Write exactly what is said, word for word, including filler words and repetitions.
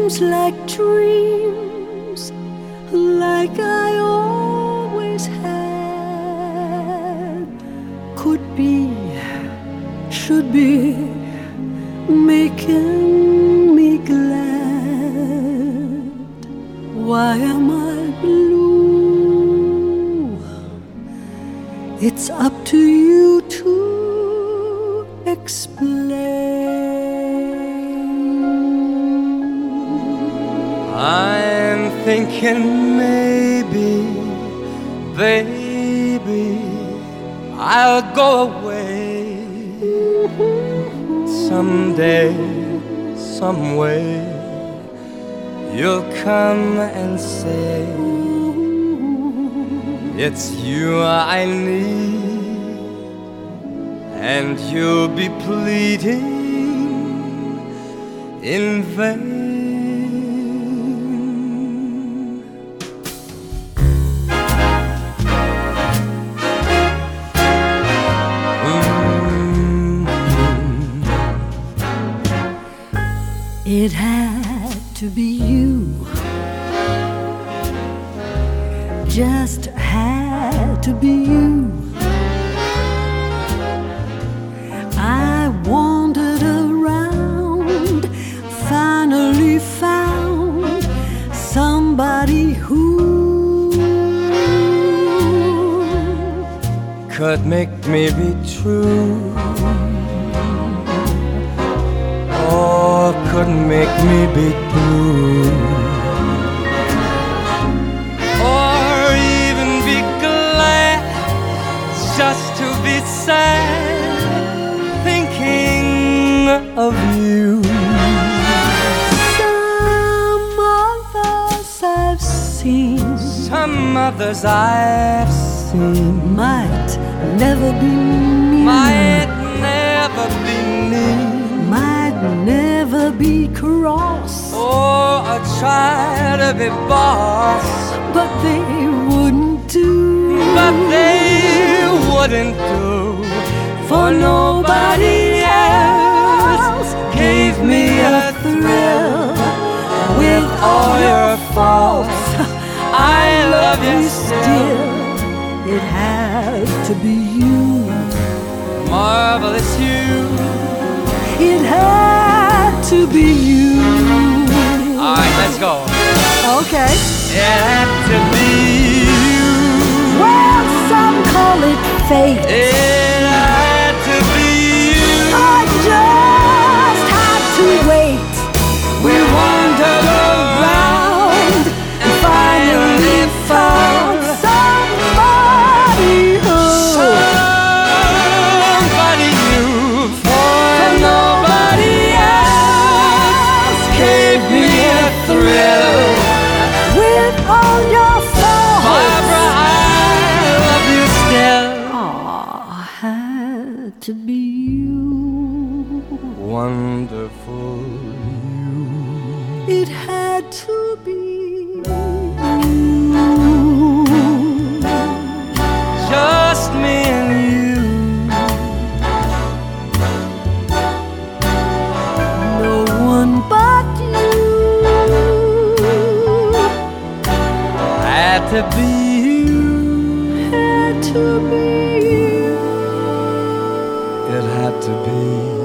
seems like dreams, like I always had, could be, should be, making me glad. Why am I blue? It's up to you to explain. I'm thinking maybe, baby, I'll go away someday, some way. You'll come and say it's you I need, and you'll be pleading in vain. It had to be you, just had to be you. I wandered around, finally found somebody who could make me be true, or could make me be blue, or even be glad just to be sad, thinking of you. Some others I've seen, some others I've seen might never be me, might never be me, might never be cross, or I try to be boss, but they wouldn't do, but they wouldn't do, for nobody else gave me a thrill. With all your faults, I love you still. It had to be you, marvelous you. it had to be you. All right, let's go. Okay. It had to be you. Well, some call it fate. It had to be you. I just had to wait. We wandered around and finally found somebody who, somebody new, for nobody else gave me a thrill. with all your faults, Barbara, I love you still. aw, had to be you. Wonderful you. It had to be you. Just me and you. No one but you. Had to be you. Had to be you. It had to be